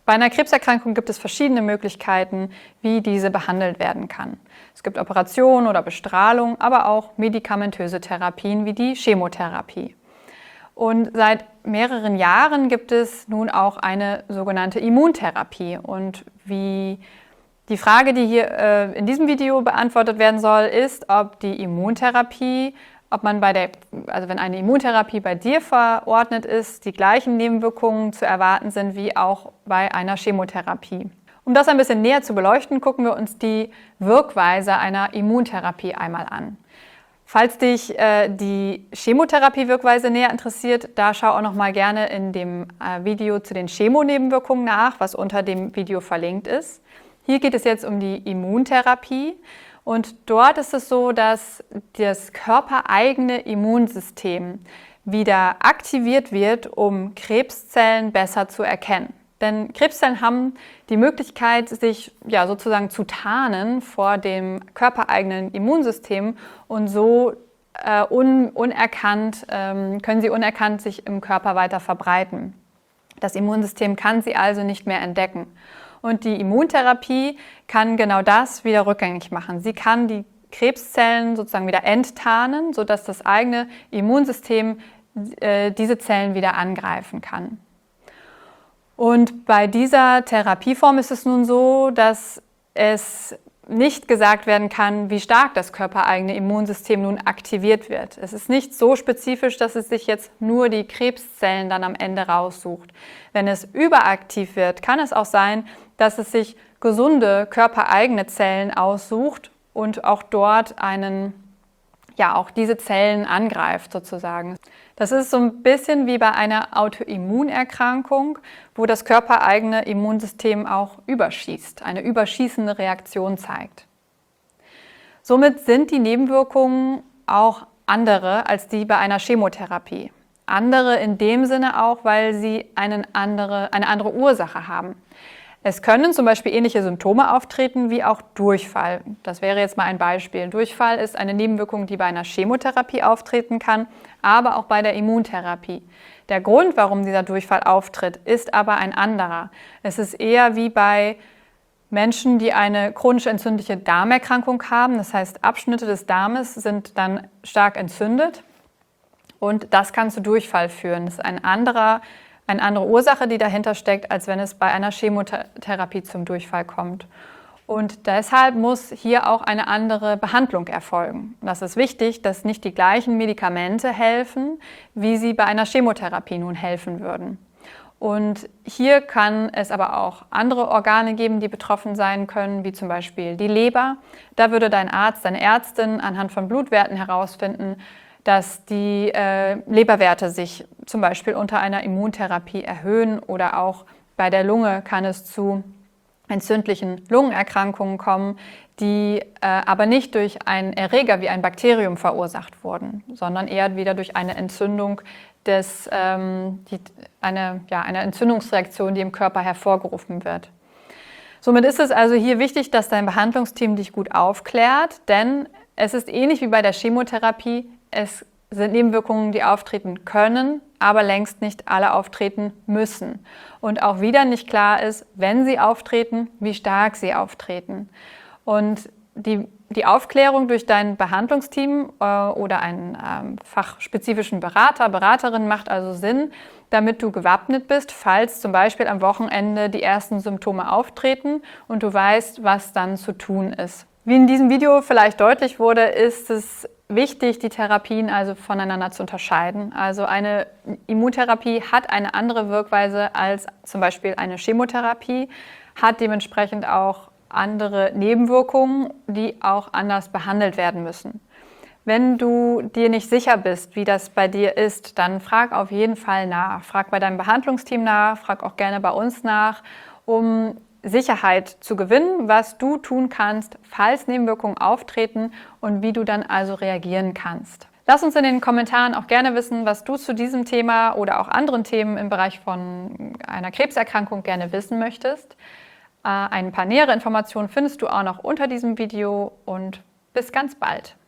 Bei einer Krebserkrankung gibt es verschiedene Möglichkeiten, wie diese behandelt werden kann. Es gibt Operationen oder Bestrahlung, aber auch medikamentöse Therapien wie die Chemotherapie. Und seit mehreren Jahren gibt es nun auch eine sogenannte Immuntherapie. Und die Frage, die hier in diesem Video beantwortet werden soll, ist, ob die Immuntherapie, wenn eine Immuntherapie bei dir verordnet ist, die gleichen Nebenwirkungen zu erwarten sind wie auch bei einer Chemotherapie. Um das ein bisschen näher zu beleuchten, gucken wir uns die Wirkweise einer Immuntherapie einmal an. Falls dich die Chemotherapie-Wirkweise näher interessiert, da schau auch noch mal gerne in dem Video zu den Chemonebenwirkungen nach, was unter dem Video verlinkt ist. Hier geht es jetzt um die Immuntherapie. Und dort ist es so, dass das körpereigene Immunsystem wieder aktiviert wird, um Krebszellen besser zu erkennen. Denn Krebszellen haben die Möglichkeit, sich sozusagen zu tarnen vor dem körpereigenen Immunsystem und so können sie unerkannt sich im Körper weiter verbreiten. Das Immunsystem kann sie also nicht mehr entdecken. Und die Immuntherapie kann genau das wieder rückgängig machen. Sie kann die Krebszellen sozusagen wieder enttarnen, sodass das eigene Immunsystem diese Zellen wieder angreifen kann. Und bei dieser Therapieform ist es nun so, dass es nicht gesagt werden kann, wie stark das körpereigene Immunsystem nun aktiviert wird. Es ist nicht so spezifisch, dass es sich jetzt nur die Krebszellen dann am Ende raussucht. Wenn es überaktiv wird, kann es auch sein, dass es sich gesunde körpereigene Zellen aussucht und auch dort auch diese Zellen angreift sozusagen. Das ist so ein bisschen wie bei einer Autoimmunerkrankung, wo das körpereigene Immunsystem auch überschießt, eine überschießende Reaktion zeigt. Somit sind die Nebenwirkungen auch andere als die bei einer Chemotherapie. Andere in dem Sinne auch, weil sie eine andere Ursache haben. Es können zum Beispiel ähnliche Symptome auftreten wie auch Durchfall. Das wäre jetzt mal ein Beispiel. Durchfall ist eine Nebenwirkung, die bei einer Chemotherapie auftreten kann, aber auch bei der Immuntherapie. Der Grund, warum dieser Durchfall auftritt, ist aber ein anderer. Es ist eher wie bei Menschen, die eine chronisch entzündliche Darmerkrankung haben. Das heißt, Abschnitte des Darmes sind dann stark entzündet und das kann zu Durchfall führen. Das ist eine andere Ursache, die dahinter steckt, als wenn es bei einer Chemotherapie zum Durchfall kommt. Und deshalb muss hier auch eine andere Behandlung erfolgen. Das ist wichtig, dass nicht die gleichen Medikamente helfen, wie sie bei einer Chemotherapie nun helfen würden. Und hier kann es aber auch andere Organe geben, die betroffen sein können, wie zum Beispiel die Leber. Da würde dein Arzt, deine Ärztin anhand von Blutwerten herausfinden, dass die Leberwerte sich zum Beispiel unter einer Immuntherapie erhöhen oder auch bei der Lunge kann es zu entzündlichen Lungenerkrankungen kommen, die aber nicht durch einen Erreger wie ein Bakterium verursacht wurden, sondern eher wieder durch eine Entzündung, eine Entzündungsreaktion, die im Körper hervorgerufen wird. Somit ist es also hier wichtig, dass dein Behandlungsteam dich gut aufklärt, denn es ist ähnlich wie bei der Chemotherapie. Es sind Nebenwirkungen, die auftreten können, aber längst nicht alle auftreten müssen. Und auch wieder nicht klar ist, wenn sie auftreten, wie stark sie auftreten. Und die Aufklärung durch dein Behandlungsteam oder einen fachspezifischen Beraterin macht also Sinn, damit du gewappnet bist, falls zum Beispiel am Wochenende die ersten Symptome auftreten und du weißt, was dann zu tun ist. Wie in diesem Video vielleicht deutlich wurde, ist es wichtig, die Therapien also voneinander zu unterscheiden. Also eine Immuntherapie hat eine andere Wirkweise als zum Beispiel eine Chemotherapie, hat dementsprechend auch andere Nebenwirkungen, die auch anders behandelt werden müssen. Wenn du dir nicht sicher bist, wie das bei dir ist, dann frag auf jeden Fall nach. Frag bei deinem Behandlungsteam nach, frag auch gerne bei uns nach, um Sicherheit zu gewinnen, was du tun kannst, falls Nebenwirkungen auftreten und wie du dann also reagieren kannst. Lass uns in den Kommentaren auch gerne wissen, was du zu diesem Thema oder auch anderen Themen im Bereich von einer Krebserkrankung gerne wissen möchtest. Ein paar nähere Informationen findest du auch noch unter diesem Video und bis ganz bald.